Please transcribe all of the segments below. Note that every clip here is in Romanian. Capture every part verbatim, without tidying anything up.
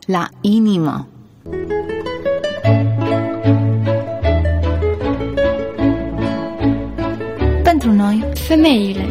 la inimă. Pentru noi, femeile.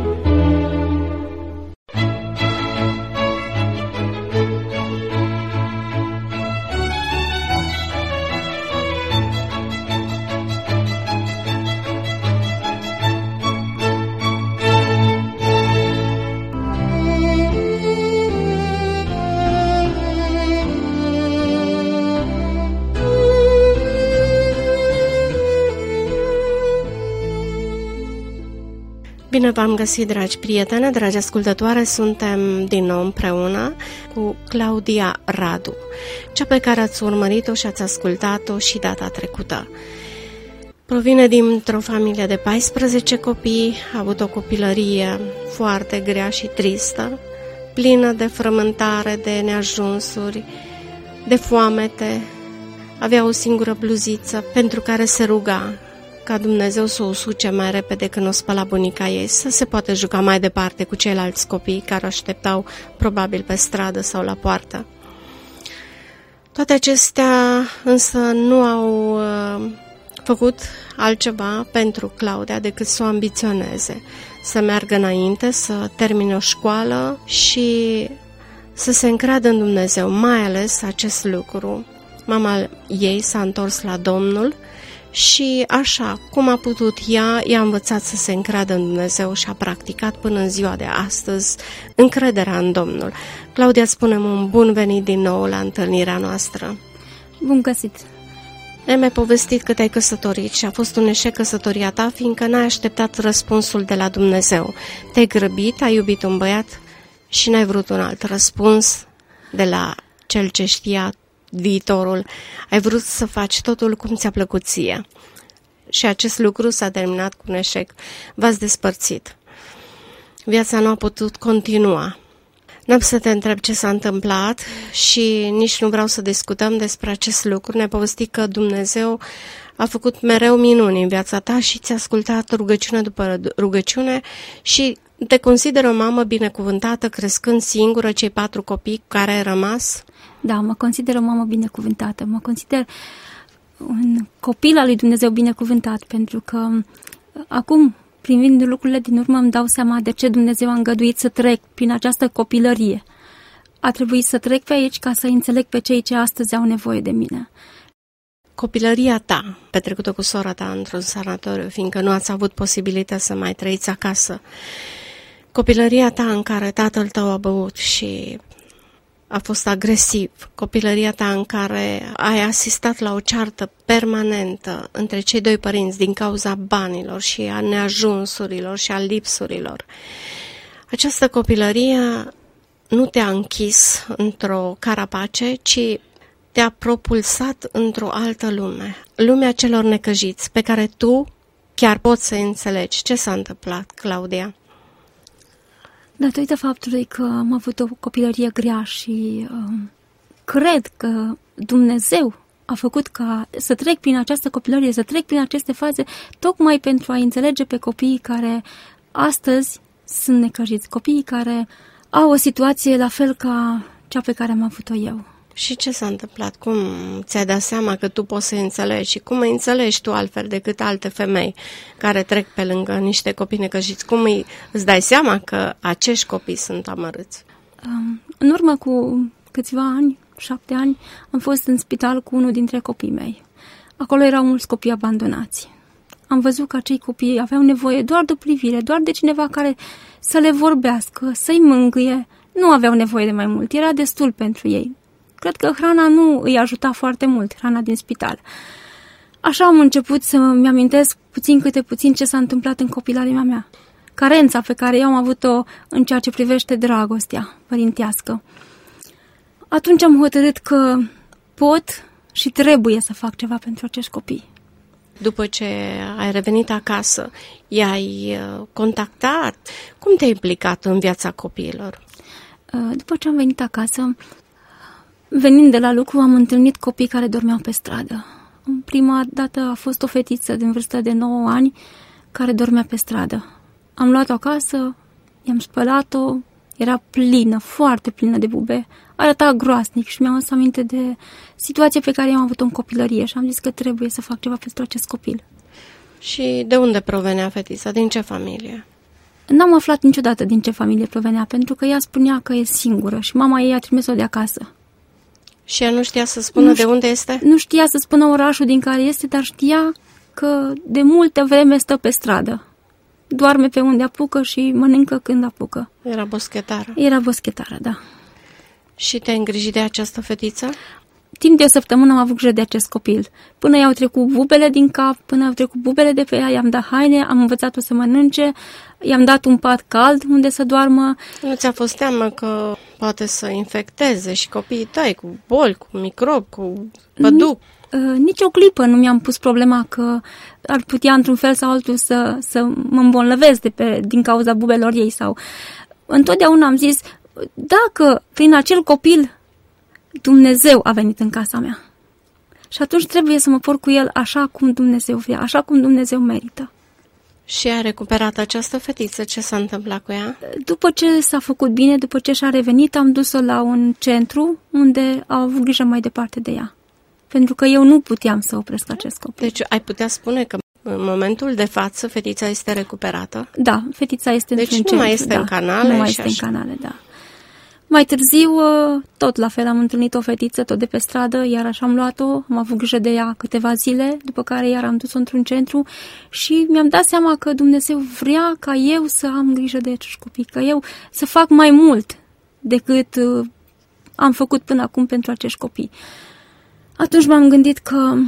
Bine v-am găsit, dragi prietene, dragi ascultătoare, suntem din nou împreună cu Claudia Radu, cea pe care ați urmărit-o și ați ascultat-o și data trecută. Provine dintr-o familie de paisprezece copii, a avut o copilărie foarte grea și tristă, plină de frământare, de neajunsuri, de foamete. Avea o singură bluziță pentru care se ruga ca Dumnezeu să o usuce mai repede când o spăla bunica ei, să se poată juca mai departe cu ceilalți copii care o așteptau probabil pe stradă sau la poartă. Toate acestea însă nu au uh, făcut altceva pentru Claudia decât să o ambiționeze, să meargă înainte, să termine o școală și să se încreadă în Dumnezeu, mai ales acest lucru. Mama ei s-a întors la Domnul și așa, cum a putut ea, i-a învățat să se încreadă în Dumnezeu și a practicat până în ziua de astăzi încrederea în Domnul. Claudia, spune-mi un bun venit din nou la întâlnirea noastră. Bun găsit! Ne-ai mai povestit că te-ai căsătorit și a fost un eșec căsătoria ta, fiindcă n-ai așteptat răspunsul de la Dumnezeu. Te-ai grăbit, ai iubit un băiat și n-ai vrut un alt răspuns de la cel ce știa viitorul. Ai vrut să faci totul cum ți-a plăcut ție. Și acest lucru s-a terminat cu un eșec. V-ați despărțit. Viața nu a putut continua. N-am să te întreb ce s-a întâmplat și nici nu vreau să discutăm despre acest lucru. Ne-ai povestit că Dumnezeu a făcut mereu minuni în viața ta și ți-a ascultat rugăciune după rugăciune și te consideră o mamă binecuvântată, crescând singură cei patru copii cu care ai rămas? Da, mă consider o mamă binecuvântată, mă consider un copil al lui Dumnezeu binecuvântat, pentru că acum, privind lucrurile din urmă, îmi dau seama de ce Dumnezeu a îngăduit să trec prin această copilărie. A trebuit să trec pe aici ca să înțeleg pe cei ce astăzi au nevoie de mine. Copilăria ta, petrecută cu sora ta într-un sanatoriu, fiindcă nu ați avut posibilitatea să mai trăiți acasă, copilăria ta în care tatăl tău a băut și a fost agresiv, copilăria ta în care ai asistat la o ceartă permanentă între cei doi părinți din cauza banilor și a neajunsurilor și a lipsurilor. Această copilărie nu te-a închis într-o carapace, ci te-a propulsat într-o altă lume, lumea celor necăjiți, pe care tu chiar poți să înțelegi. Ce s-a întâmplat, Claudia? Datorită faptului că am avut o copilărie grea și uh, cred că Dumnezeu a făcut ca să trec prin această copilărie, să trec prin aceste faze, tocmai pentru a înțelege pe copiii care astăzi sunt necăjiți, copiii care au o situație la fel ca cea pe care am avut-o eu. Și ce s-a întâmplat? Cum ți-ai dat seama că tu poți să înțelegi și cum îi înțelegi tu altfel decât alte femei care trec pe lângă niște copii necăjiți? Cum îi, îți dai seama că acești copii sunt amărâți? Um, în urmă cu câțiva ani, șapte ani, am fost în spital cu unul dintre copiii mei. Acolo erau mulți copii abandonați. Am văzut că acei copii aveau nevoie doar de o privire, doar de cineva care să le vorbească, să-i mângâie. Nu aveau nevoie de mai mult, era destul pentru ei. Cred că hrana nu îi ajuta foarte mult, hrana din spital. Așa am început să-mi amintesc puțin câte puțin ce s-a întâmplat în copilăria mea. Carența pe care eu am avut-o în ceea ce privește dragostea părintească. Atunci am hotărât că pot și trebuie să fac ceva pentru acești copii. După ce ai revenit acasă, i-ai contactat? Cum te-ai implicat în viața copiilor? După ce am venit acasă, venind de la lucru, am întâlnit copii care dormeau pe stradă. Prima dată a fost o fetiță din vârstă de nouă ani care dormea pe stradă. Am luat-o acasă, i-am spălat-o, Era plină, foarte plină de bube. Arăta groasnic și mi-am adus aminte de situația pe care am avut-o în copilărie și am zis că trebuie să fac ceva pentru acest copil. Și de unde provenea fetița? Din ce familie? N-am aflat niciodată din ce familie provenea, pentru că ea spunea că e singură și mama ei a trimis-o de acasă. Și ea nu știa să spună nu de unde este? Nu știa să spună orașul din care este, dar știa că de multă vreme stă pe stradă. Doarme pe unde apucă și mănâncă când apucă. Era boschetară. Era boschetară, da. Și te-ai îngrijit de această fetiță? Timp de o săptămână am avut grijă de acest copil. Până i-au trecut bubele din cap, până i-au trecut bubele de pe ea, i-am dat haine, am învățat-o să mănânce, i-am dat un pat cald unde să doarmă. Nu ți-a fost teamă că poate să infecteze și copiii tăi cu boli, cu microbi, cu păduc? Nici o clipă nu mi-am pus problema că ar putea într-un fel sau altul să, să mă îmbolnăvesc de pe, din cauza bubelor ei. Sau întotdeauna am zis, dacă prin acel copil Dumnezeu a venit în casa mea și atunci trebuie să mă porc cu el așa cum Dumnezeu vrea, așa cum Dumnezeu merită. Și a recuperat această fetiță? Ce s-a întâmplat cu ea? După ce s-a făcut bine, după ce și-a revenit, am dus-o la un centru unde au avut grijă mai departe de ea. Pentru că eu nu puteam să opresc acest copil. Deci ai putea spune că în momentul de față fetița este recuperată? Da, fetița este deci într-un nu centru. Mai este da, în canale? Nu mai și este așa. în canale, da. Mai târziu, tot la fel, am întâlnit o fetiță tot de pe stradă, iar așa am luat-o, am avut grijă de ea câteva zile, după care iar am dus-o într-un centru și mi-am dat seama că Dumnezeu vrea ca eu să am grijă de acești copii, ca eu să fac mai mult decât am făcut până acum pentru acești copii. Atunci m-am gândit că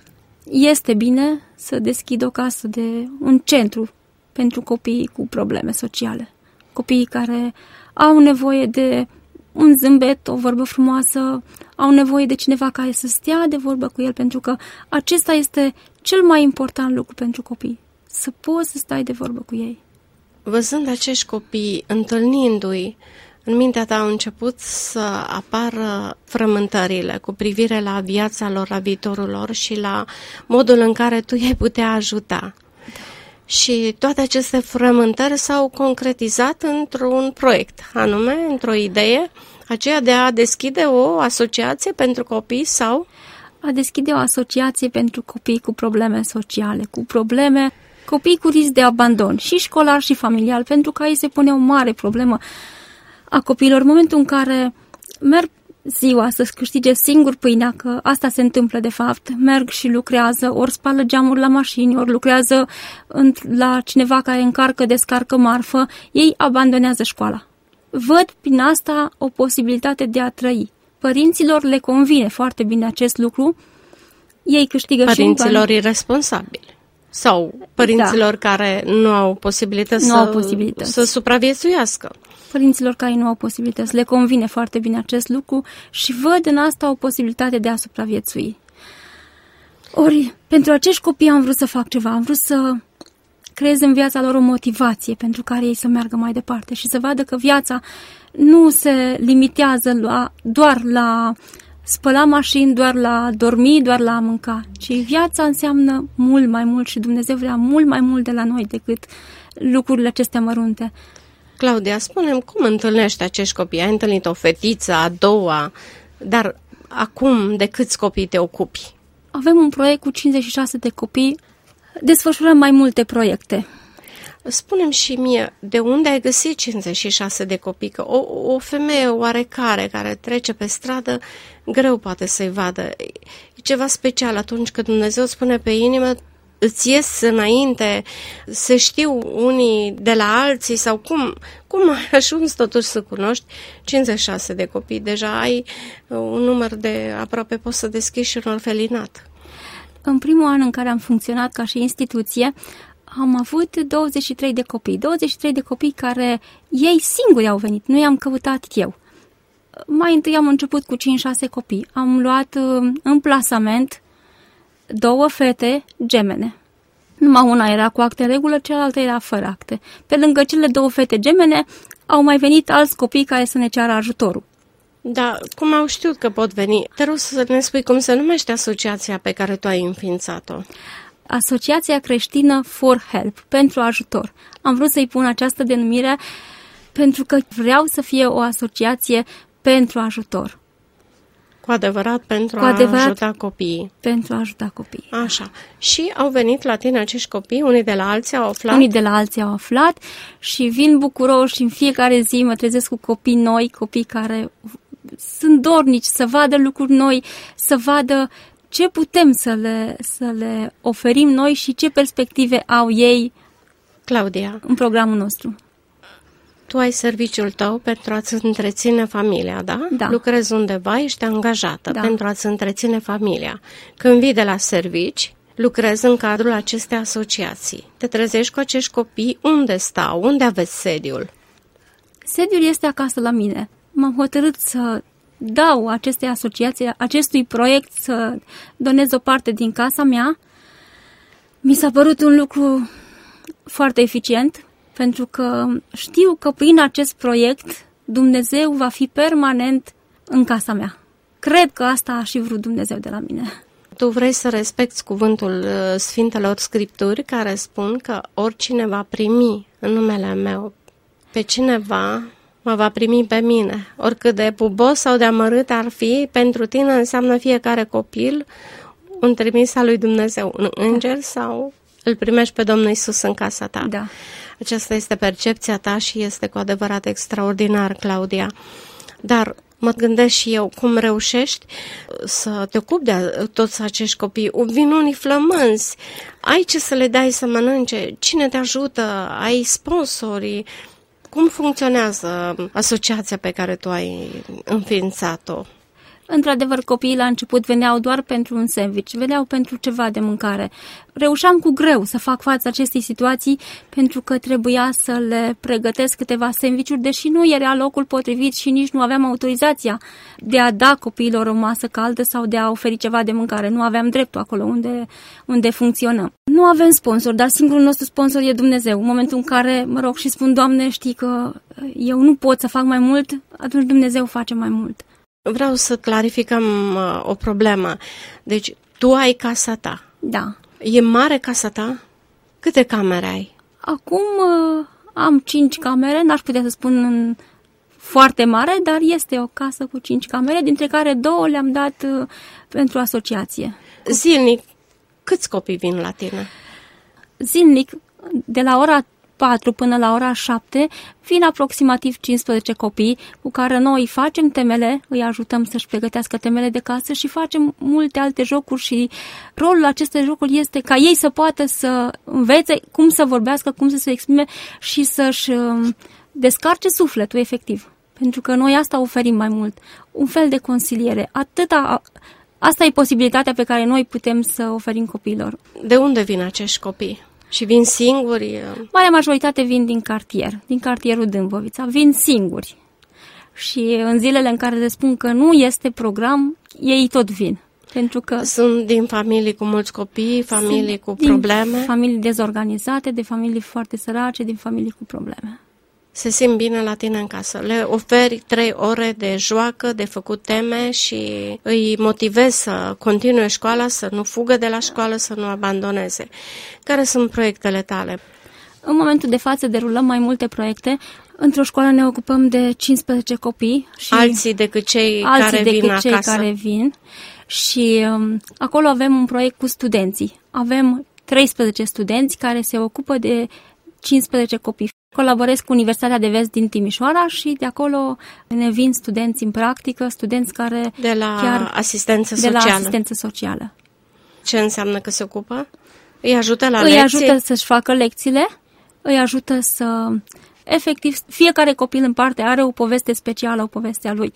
este bine să deschid o casă de un centru pentru copiii cu probleme sociale. Copiii care au nevoie de un zâmbet, o vorbă frumoasă, au nevoie de cineva care să stea de vorbă cu el, pentru că acesta este cel mai important lucru pentru copii. Să poți să stai de vorbă cu ei. Văzând acești copii, întâlnindu-i, în mintea ta au început să apară frământările cu privire la viața lor, la viitorul lor și la modul în care tu i-ai putea ajuta. Da. Și toate aceste frământări s-au concretizat într-un proiect, anume într-o idee, aceea de a deschide o asociație pentru copii sau? A deschide o asociație pentru copii cu probleme sociale, cu probleme, copii cu risc de abandon, și școlar și familial, pentru că aici se pune o mare problemă a copiilor. În momentul în care merg ziua să-și câștige singur pâinea, că asta se întâmplă de fapt, merg și lucrează, ori spală geamuri la mașini, ori lucrează la cineva care încarcă, descarcă marfă, ei abandonează școala. Văd prin asta o posibilitate de a trăi. Părinților le convine foarte bine acest lucru, ei câștigă părinților și un bani. irresponsabili sau părinților da. care nu au posibilități, nu să, au posibilități să supraviețuiască. Părinților care nu au posibilități le convine foarte bine acest lucru și văd în asta o posibilitate de a supraviețui. Ori, pentru acești copii am vrut să fac ceva, am vrut să creez în viața lor o motivație pentru care ei să meargă mai departe și să vadă că viața nu se limitează la, doar la spăla mașini, doar la dormi, doar la a mânca, ci viața înseamnă mult mai mult și Dumnezeu vrea mult mai mult de la noi decât lucrurile acestea mărunte. Claudia, spune-mi, cum întâlnești acești copii? Ai întâlnit o fetiță, a doua, dar acum de câți copii te ocupi? Avem un proiect cu cincizeci și șase de copii, desfășurăm mai multe proiecte. Spune-mi și mie, de unde ai găsit cincizeci și șase de copii? Că o, o femeie oarecare care trece pe stradă, greu poate să-i vadă. E ceva special atunci când Dumnezeu spune pe inimă, îți ies înainte, se știu unii de la alții sau cum, cum ai ajuns totuși să cunoști cincizeci și șase de copii? Deja ai un număr de aproape, poți să deschizi și un orfelinat. În primul an în care am funcționat ca și instituție, am avut douăzeci și trei de copii. douăzeci și trei de copii care ei singuri au venit, nu i-am căutat eu. Mai întâi am început cu cinci șase copii. Am luat în plasament două fete gemene. Numai una era cu acte în regulă, cealaltă era fără acte. Pe lângă cele două fete gemene au mai venit alți copii care să ne ceară ajutorul. Da, cum au știut că pot veni? Te rog să ne spui cum se numește asociația pe care tu ai înființat-o. Asociația creștină For Help, pentru ajutor. Am vrut să-i pun această denumire pentru că vreau să fie o asociație pentru ajutor. Cu adevărat pentru Cu a adevărat ajuta copiii. Pentru a ajuta copiii. Așa. Și au venit la tine acești copii, unii de la alții au aflat? Unii de la alții au aflat și vin bucuroși și în fiecare zi mă trezesc cu copii noi, copii care sunt dornici să vadă lucruri noi, să vadă ce putem să le, să le oferim noi și ce perspective au ei, Claudia, în programul nostru. Tu ai serviciul tău pentru a-ți întreține familia, da? Da. Lucrezi undeva, ești angajată Da. pentru a-ți întreține familia. Când vii de la servici, lucrezi în cadrul acestei asociații. Te trezești cu acești copii, unde stau? Unde aveți sediul? Sediul este acasă la mine. M-am hotărât să dau acestei asociații, acestui proiect, să donez o parte din casa mea. Mi s-a părut un lucru foarte eficient, pentru că știu că prin acest proiect Dumnezeu va fi permanent în casa mea. Cred că asta a și vrut Dumnezeu de la mine. Tu vrei să respecti cuvântul Sfintelor Scripturi care spun că oricine va primi în numele meu pe cineva, mă va primi pe mine. Oricât de pubos sau de amărât ar fi, pentru tine înseamnă fiecare copil un trimis al lui Dumnezeu, un înger sau îl primești pe Domnul Iisus în casa ta. Da. Aceasta este percepția ta și este cu adevărat extraordinar, Claudia. Dar mă gândesc și eu, cum reușești să te ocupi de toți acești copii? Vin unii flămânzi, ai ce să le dai să mănânce? Cine te ajută? Ai sponsori? Cum funcționează asociația pe care tu ai înființat-o? Într-adevăr, copiii la început veneau doar pentru un sandwich, veneau pentru ceva de mâncare. Reușeam cu greu să fac față acestei situații pentru că trebuia să le pregătesc câteva sandvișuri, deși nu era locul potrivit și nici nu aveam autorizația de a da copiilor o masă caldă sau de a oferi ceva de mâncare. Nu aveam dreptul acolo unde, unde funcționăm. Nu avem sponsor, dar singurul nostru sponsor e Dumnezeu. În momentul în care mă rog și spun, Doamne, știi că eu nu pot să fac mai mult, atunci Dumnezeu face mai mult. Vreau să clarificăm uh, o problemă. Deci, tu ai casa ta. Da. E mare casa ta? Câte camere ai? Acum uh, am cinci camere, n-aș putea să spun în foarte mare, dar este o casă cu cinci camere, dintre care două le-am dat uh, pentru asociație. Zilnic, câți copii vin la tine? Zilnic, de la ora patru până la ora șapte, vin aproximativ cincisprezece copii cu care noi facem temele, îi ajutăm să-și pregătească temele de casă și facem multe alte jocuri și rolul acestei jocuri este ca ei să poată să învețe cum să vorbească, cum să se exprime și să-și descarce sufletul efectiv. Pentru că noi asta oferim mai mult, un fel de consiliere. Atâta, asta e posibilitatea pe care noi putem să oferim copiilor. De unde vin acești copii? Și vin singuri? Marea majoritate vin din cartier, din cartierul Dâmbovița. Vin singuri. Și în zilele în care le spun că nu este program, ei tot vin. Pentru că sunt din familii cu mulți copii, familii cu probleme? Familii dezorganizate, de familii foarte sărace, din familii cu probleme. Se simt bine la tine în casă. Le oferi trei ore de joacă, de făcut teme și îi motivezi să continue școala, să nu fugă de la școală, să nu abandoneze. Care sunt proiectele tale? În momentul de față derulăm mai multe proiecte. Într-o școală ne ocupăm de cincisprezece copii. Și alții decât cei alții care decât vin cei acasă? care vin. Și um, acolo avem un proiect cu studenții. Avem treisprezece studenți care se ocupă de cincisprezece copii. Colaborez cu Universitatea de Vest din Timișoara și de acolo ne vin studenți în practică, studenți care de la chiar asistență de socială. la asistență socială. Ce înseamnă că se ocupă? Îi ajută la îi lecții? Îi ajută să-și facă lecțiile, îi ajută să... Efectiv, fiecare copil în parte are o poveste specială, o poveste a lui.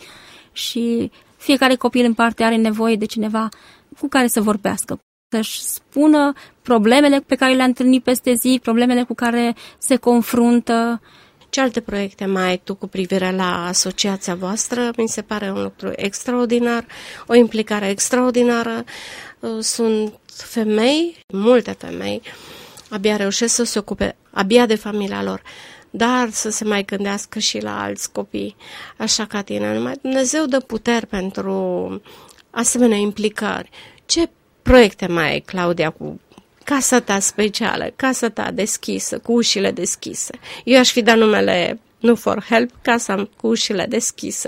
Și fiecare copil în parte are nevoie de cineva cu care să vorbească, să-și spună problemele pe care le-a întâlnit peste zi, problemele cu care se confruntă. Ce alte proiecte mai ai tu cu privire la asociația voastră? Mi se pare un lucru extraordinar, o implicare extraordinară. Sunt femei, multe femei, abia reușesc să se ocupe, abia de familia lor, dar să se mai gândească și la alți copii, așa ca tine. Numai Dumnezeu dă puteri pentru asemenea implicări. Ce proiecte mai ai, Claudia, cu casa ta specială, casa ta deschisă, cu ușile deschise? Eu aș fi dat numele nu for help, casa cu ușile deschise.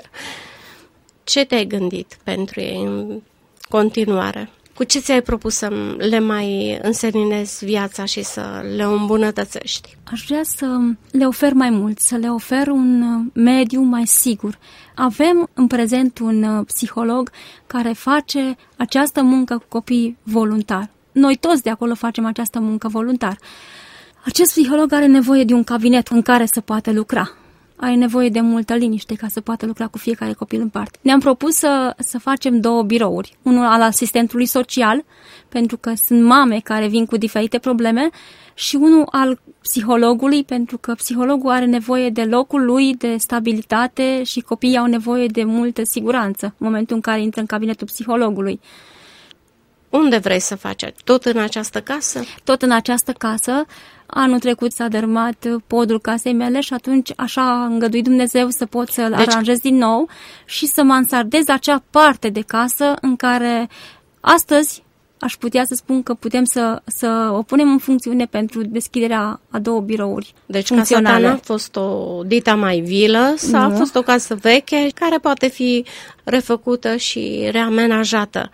Ce te-ai gândit pentru ei în continuare? Cu ce ți-ai propus să le mai înseninezi viața și să le îmbunătățești? Aș vrea să le ofer mai mult, să le ofer un mediu mai sigur. Avem în prezent un psiholog care face această muncă cu copii voluntar. Noi toți de acolo facem această muncă voluntar. Acest psiholog are nevoie de un cabinet în care să poată lucra. Are nevoie de multă liniște ca să poată lucra cu fiecare copil în parte. Ne-am propus să, să facem două birouri. Unul al asistentului social, pentru că sunt mame care vin cu diferite probleme, și unul al psihologului, pentru că psihologul are nevoie de locul lui, de stabilitate și copiii au nevoie de multă siguranță în momentul în care intră în cabinetul psihologului. Unde vrei să faci? Tot în această casă? Tot în această casă. Anul trecut s-a dărâmat podul casei mele și atunci așa a îngăduit Dumnezeu să pot să-l deci... aranjez din nou și să mansardez acea parte de casă în care astăzi aș putea să spun că putem să, să o punem în funcțiune pentru deschiderea a două birouri. Deci casa ta n-a fost o dita mai vilă sau nu. A fost o casă veche care poate fi refăcută și reamenajată.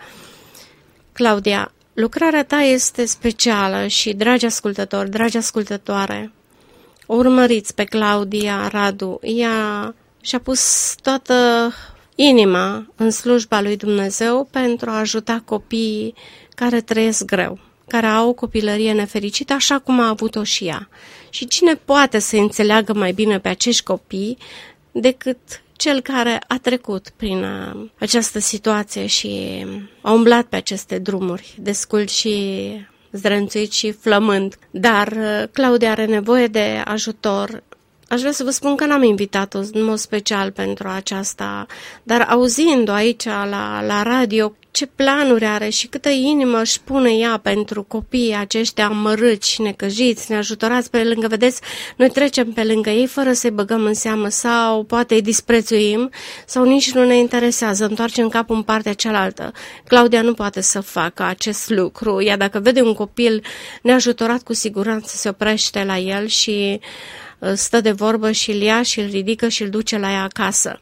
Claudia, lucrarea ta este specială și, dragi ascultători, dragi ascultătoare, o urmăriți pe Claudia Radu. Ea și-a pus toată inima în slujba lui Dumnezeu pentru a ajuta copiii care trăiesc greu, care au o copilărie nefericită, așa cum a avut-o și ea. Și cine poate să înțeleagă mai bine pe acești copii decât cel care a trecut prin această situație și a umblat pe aceste drumuri, descult și zdrânțuit și flămând. Dar Claudia are nevoie de ajutor. Aș vrea să vă spun că n-am invitat-o în mod special pentru aceasta, dar auzind-o aici la, la radio, ce planuri are și câtă inimă își pune ea pentru copiii aceștia amărâți și necăjiți, neajutorați pe lângă. Vedeți, noi trecem pe lângă ei fără să-i băgăm în seamă sau poate îi disprețuim sau nici nu ne interesează, întoarcem capul în partea cealaltă. Claudia nu poate să facă acest lucru. Ea dacă vede un copil neajutorat, cu siguranță se oprește la el și stă de vorbă și îl ia și îl ridică și îl duce la ea acasă.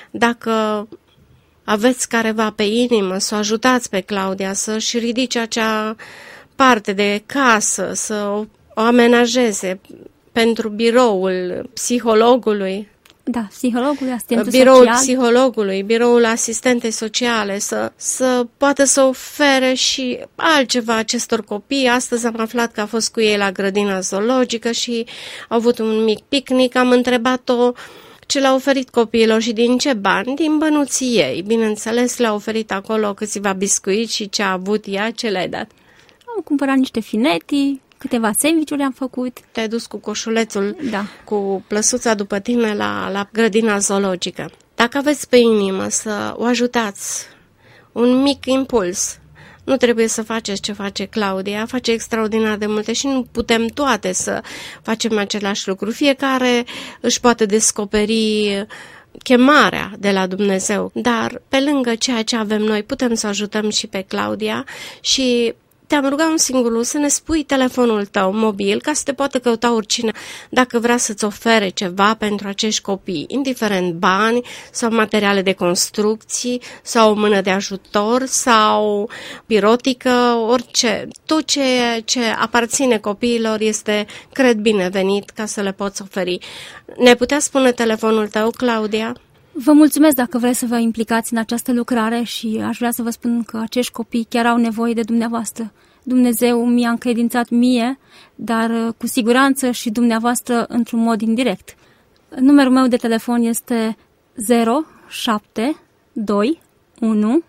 Dacă aveți careva pe inimă, să o ajutați pe Claudia să-și ridice acea parte de casă, să o, o amenajeze pentru biroul psihologului. Da, psihologul, asistentul biroul social. psihologului, biroul asistentei sociale, să, să poată să ofere și altceva acestor copii. Astăzi am aflat că a fost cu ei la grădina zoologică și au avut un mic picnic. Am întrebat-o ce le-a oferit copiilor și din ce bani, din bănuții ei. Bineînțeles, le-a oferit acolo câțiva biscuiți și ce a avut ea, ce le-ai dat? Am cumpărat niște finetii, câteva sandwich-uri am făcut. Te-ai dus cu coșulețul, da, cu plăsuța după tine la, la grădina zoologică. Dacă aveți pe inimă să o ajutați, un mic impuls, nu trebuie să faceți ce face Claudia, face extraordinar de multe și nu putem toate să facem același lucru. Fiecare își poate descoperi chemarea de la Dumnezeu, dar pe lângă ceea ce avem noi putem să ajutăm și pe Claudia și te-am rugat un singur lucru, să ne spui telefonul tău mobil ca să te poată căuta oricine dacă vrea să-ți ofere ceva pentru acești copii, indiferent bani sau materiale de construcții sau o mână de ajutor sau pirotică, orice. Tot ce, ce aparține copiilor este, cred, binevenit ca să le poți oferi. Ne putea spune telefonul tău, Claudia? Vă mulțumesc dacă vreți să vă implicați în această lucrare și aș vrea să vă spun că acești copii chiar au nevoie de dumneavoastră. Dumnezeu mi-a încredințat mie, dar cu siguranță și dumneavoastră într-un mod indirect. Numărul meu de telefon este zero șapte doi unu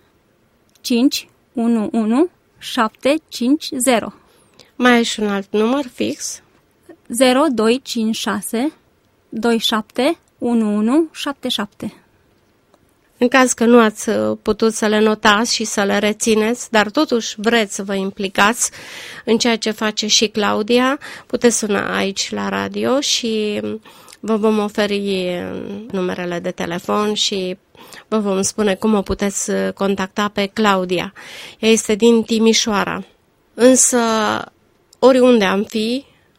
cinci unu unu șapte cinci zero. Mai ai și un alt număr fix? zero doi cinci șase doi șapte unu unu șapte șapte. În caz că nu ați putut să le notați și să le rețineți, dar totuși vreți să vă implicați în ceea ce face și Claudia, puteți suna aici la radio și vă vom oferi numerele de telefon și vă vom spune cum o puteți contacta pe Claudia. Ea este din Timișoara, însă oriunde am fi,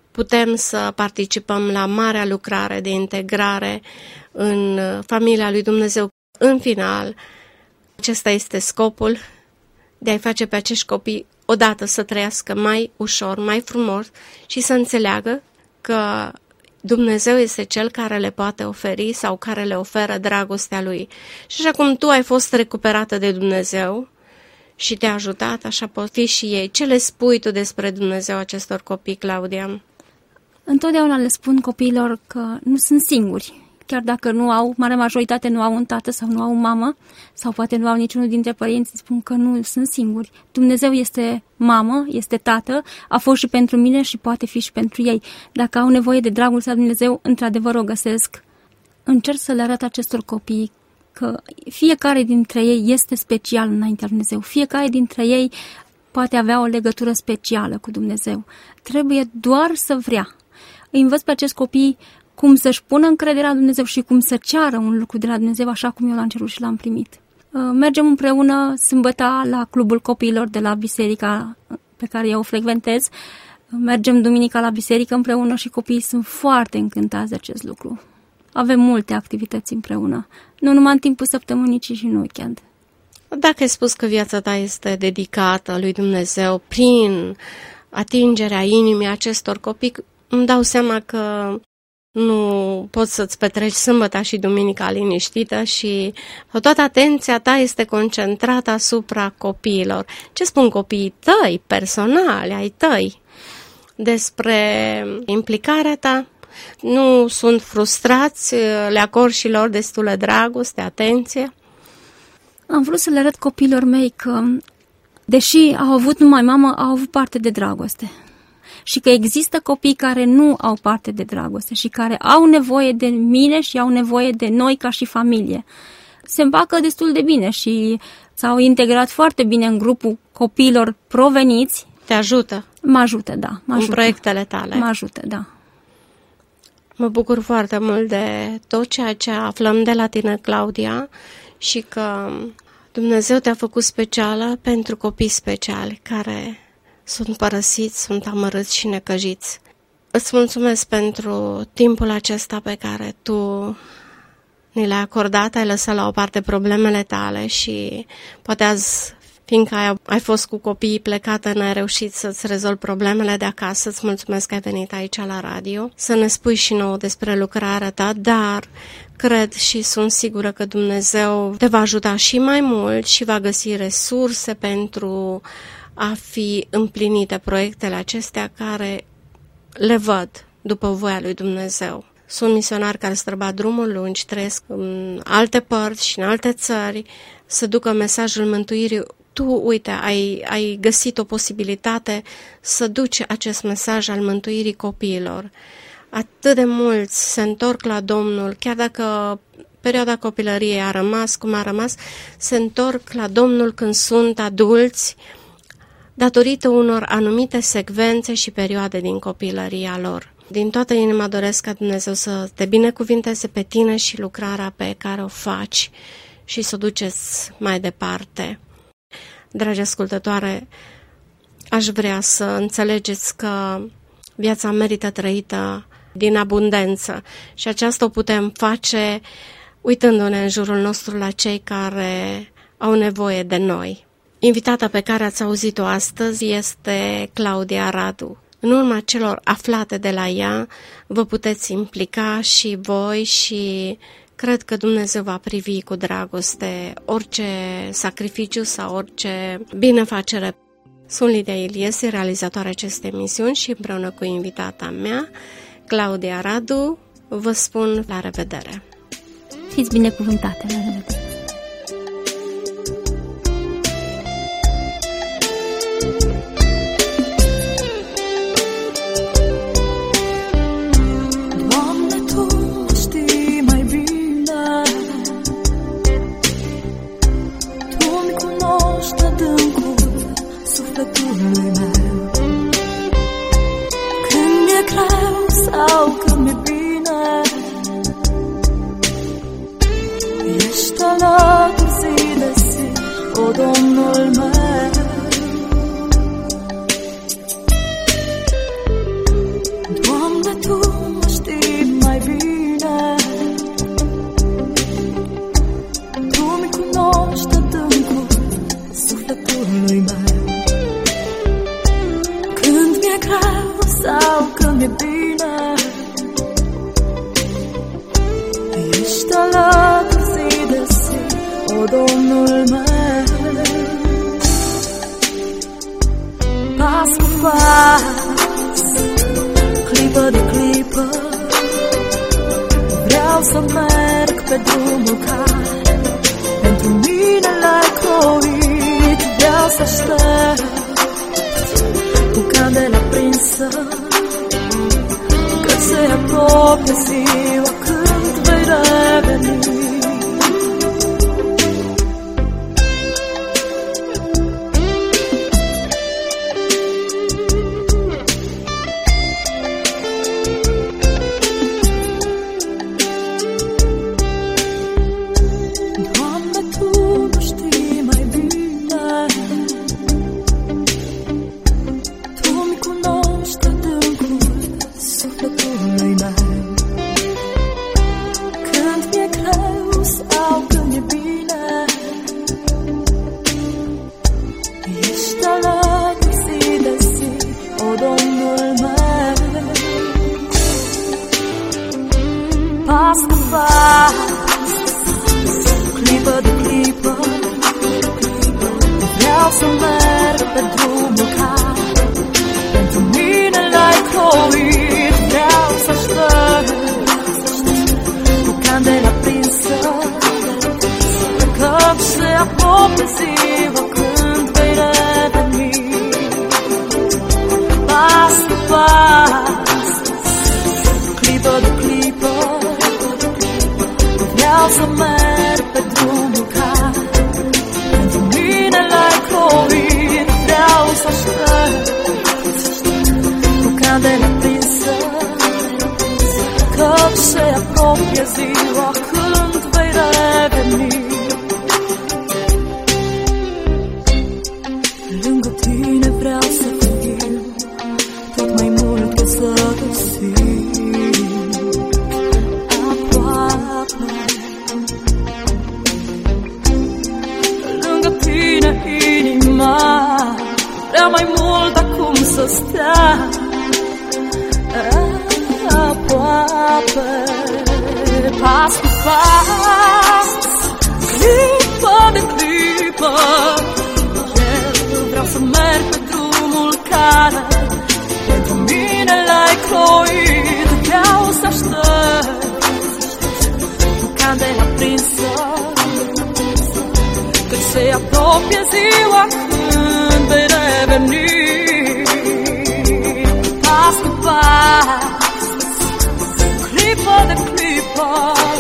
putem să participăm la marea lucrare de integrare în familia lui Dumnezeu. În final, acesta este scopul, de a-i face pe acești copii odată să trăiască mai ușor, mai frumos și să înțeleagă că Dumnezeu este Cel care le poate oferi sau care le oferă dragostea Lui. Și așa cum tu ai fost recuperată de Dumnezeu și te-a ajutat, așa pot fi și ei. Ce le spui tu despre Dumnezeu acestor copii, Claudia? Întotdeauna le spun copiilor că nu sunt singuri. Chiar dacă nu au, marea majoritate nu au un tată sau nu au o mamă, sau poate nu au niciunul dintre părinți, spun că nu sunt singuri. Dumnezeu este mamă, este tată, a fost și pentru mine și poate fi și pentru ei. Dacă au nevoie de dragostea lui Dumnezeu, într-adevăr o găsesc. Încerc să le arăt acestor copii că fiecare dintre ei este special înaintea lui Dumnezeu. Fiecare dintre ei poate avea o legătură specială cu Dumnezeu. Trebuie doar să vrea. Îi învăț pe acest copii cum să-și pună încrederea în Dumnezeu și cum să ceară un lucru de la Dumnezeu, așa cum eu l-am cerut și l-am primit. Mergem împreună sâmbătă la clubul copiilor de la biserica pe care eu o frecventez. Mergem duminica la biserică împreună și copiii sunt foarte încântați de acest lucru. Avem multe activități împreună, nu numai în timpul săptămânii, ci și în weekend. Dacă ai spus că viața ta este dedicată lui Dumnezeu prin atingerea inimii acestor copii, îmi dau seama că nu poți să-ți petreci sâmbăta și duminica liniștită și toată atenția ta este concentrată asupra copiilor. Ce spun copiii tăi, personali, ai tăi, despre implicarea ta? Nu sunt frustrați? Le acord și lor destulă dragoste, atenție? Am vrut să le arăt copiilor mei că, deși au avut numai mamă, au avut parte de dragoste. Și că există copii care nu au parte de dragoste și care au nevoie de mine și au nevoie de noi ca și familie. Se împacă destul de bine și s-au integrat foarte bine în grupul copiilor proveniți. Te ajută? Mă ajută, da. Mă ajută. În proiectele tale? Mă ajută, da. Mă bucur foarte mult de tot ceea ce aflăm de la tine, Claudia, și că Dumnezeu te-a făcut specială pentru copii speciali care sunt părăsiți, sunt amărâți și necăjiți. Îți mulțumesc pentru timpul acesta pe care tu ni l-ai acordat, ai lăsat la o parte problemele tale și poate azi, fiindcă ai, ai fost cu copiii plecată, n-ai reușit să-ți rezolvi problemele de acasă. Îți mulțumesc că ai venit aici la radio să ne spui și nouă despre lucrarea ta, dar cred și sunt sigură că Dumnezeu te va ajuta și mai mult și va găsi resurse pentru a fi împlinite proiectele acestea care le văd după voia lui Dumnezeu. Sunt misionari care străbat drumul lungi, trăiesc în alte părți și în alte țări să ducă mesajul mântuirii. Tu, uite, ai, ai găsit o posibilitate să duci acest mesaj al mântuirii copiilor. Atât de mulți se întorc la Domnul, chiar dacă perioada copilăriei a rămas cum a rămas, se întorc la Domnul când sunt adulți, datorită unor anumite secvențe și perioade din copilăria lor. Din toată inima doresc ca Dumnezeu să te binecuvinteze pe tine și lucrarea pe care o faci și să o duceți mai departe. Dragi ascultătoare, aș vrea să înțelegeți că viața merită trăită din abundență și aceasta o putem face uitându-ne în jurul nostru la cei care au nevoie de noi. Invitata pe care ați auzit-o astăzi este Claudia Radu. În urma celor aflate de la ea, vă puteți implica și voi și cred că Dumnezeu va privi cu dragoste orice sacrificiu sau orice binefacere. Sunt Lidia Iliese, realizatoarea acestei emisiuni și împreună cu invitata mea, Claudia Radu, vă spun la revedere. Fiți binecuvântate, la revedere! Sau când mi-e bine, ești alături zi de zi, o Domnul meu. sau când e bine. Ești alături zi de zi, o Domnul meu. Pas cu pas, clipă de clipă, vreau să merg pe drumul care pentru mine l-ai croit. Vreau să aștept cu candela prinsă, că se apropie ziua când vei reveni. Pas cu pas, clipă de clipă, vreau să merg pe drumul care pentru mine l-ai croit. Vreau să aștept cu candela prinsă, că se apropie ziua când vei reveni. Pas cu pas, clipă de clipă, vreau să merg pe drumul care pentru mine l-ai croit. Vreau să aștept cu candela prinsă, că se apropie ziua când vei reveni. Lângă tine vreau să fiu, tot mai mult ca să te simt aproape. Lângă tine inima vrea mai mult acum să stea aproape. Pas cu pas, clipă de clipă, eu vreau să merg pe drumul care pentru mine l-ai croit. Vreau să aștept cu candela prinsă, că se apropie ziua când vei reveni. Pas cu pas, clipă de clipă,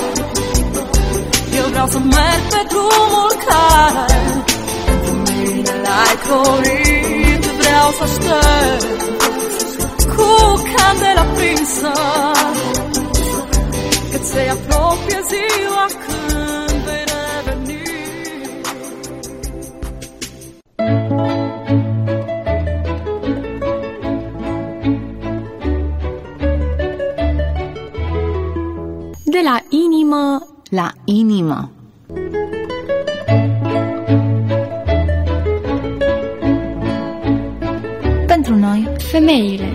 eu vreau să merg pe drumul care pentru mine l-ai croit. Vreau să aștept cu candela prinsă, că se apropie ziua când vei reveni. De la inimă la inimă. pentru noi, femeile.